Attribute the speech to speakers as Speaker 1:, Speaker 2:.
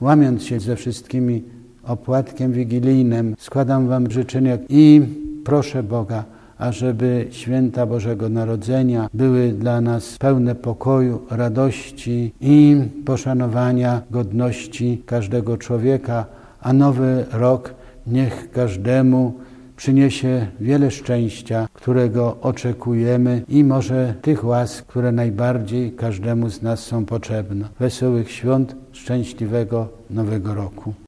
Speaker 1: łamiąc się ze wszystkimi opłatkiem wigilijnym, składam Wam życzenia i proszę Boga, ażeby święta Bożego Narodzenia były dla nas pełne pokoju, radości i poszanowania godności każdego człowieka, a nowy rok niech każdemu przyniesie wiele szczęścia, którego oczekujemy i może tych łask, które najbardziej każdemu z nas są potrzebne. Wesołych świąt, szczęśliwego Nowego Roku.